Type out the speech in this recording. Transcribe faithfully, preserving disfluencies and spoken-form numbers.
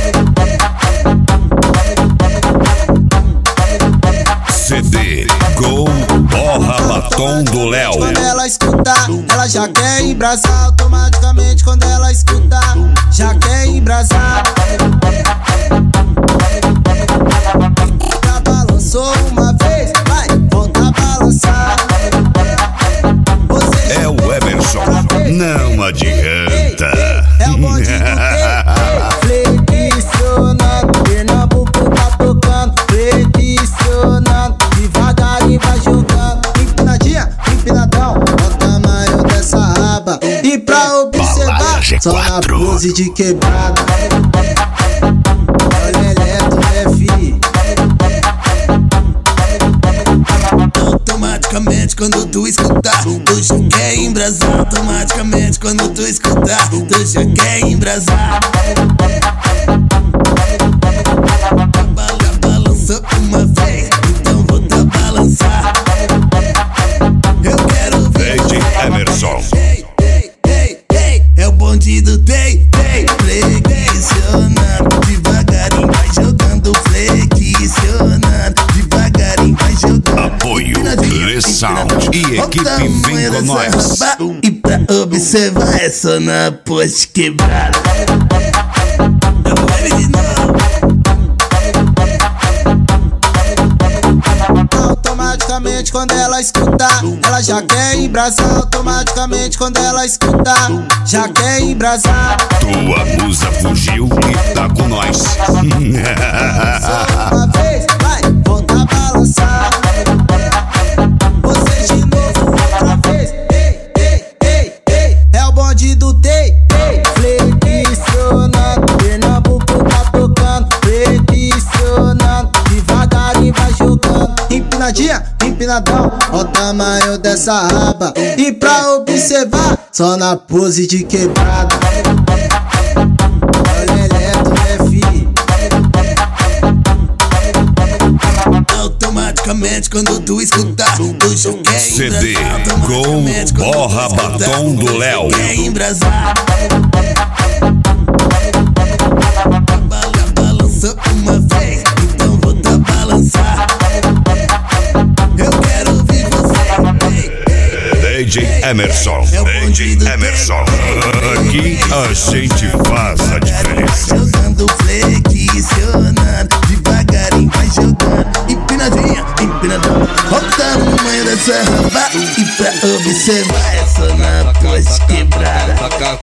C D Gol Borra Batom do Léo. Quando ela escutar, ela já quer embrasar. Automaticamente quando ela escutar, já quer embrasar. Já balançou uma vez, vai voltar a balançar. Você É o Emerson, não adianta. É o bonde do quê? Flexionando, Pernambuco tá tocando. Flexionando, devagarinho vai jogando. Empinadinha, empinadão, olha o tamanho dessa raba. E pra observar, só na pose de quebrada. Olha eletro, né, fi? Automaticamente quando tu escutar, tu já quer embrasar. Automaticamente quando tu escutar, tu já quer embrasar. Já balançou uma vez, então vou te balançar. Eu quero ver D J Emerson. Ei, ei, ei, ei, é o bonde do Tei, Tei. Flexionando, devagarinho vai jogando. Flexionando, devagarinho vai jogando. Apoio Resound e equipe Vem Com Nós. E pra observar é só na pose quebrada. Automaticamente quando ela escutar, ela já quer embrasar. Automaticamente quando ela escutar, já quer embrasar. Tua musa fugiu e tá com nós. Só uma vez, vai voltar a balançar. Você de novo outra vez. Ei, ei, ei, ei, é o bonde do Tei, Tei. Flexionando, Pernambuco tá tocando. Flexionando, devagarinho vai jogando. Empinadinha, empinadão, olha o tamanho dessa raba. E pra observar, só na pose de quebrada. Olha eletro, né, fi? Automaticamente quando tu escutar, tu já quer C D embrasar. Gol Automaticamente, quando tu Borra escutar, Batom do tu Léo. já quer embrasar. Já balançou uma vez, então vou te balançar. Eu quero ouvir você. D J Emerson, D J Emerson. Aqui a gente faz a diferença. Jogando, flexionando, devagarinho vai jogando. Empinadinha, empinadão, olha o tamanho dessa raba. E pra observar é só na pose quebrada.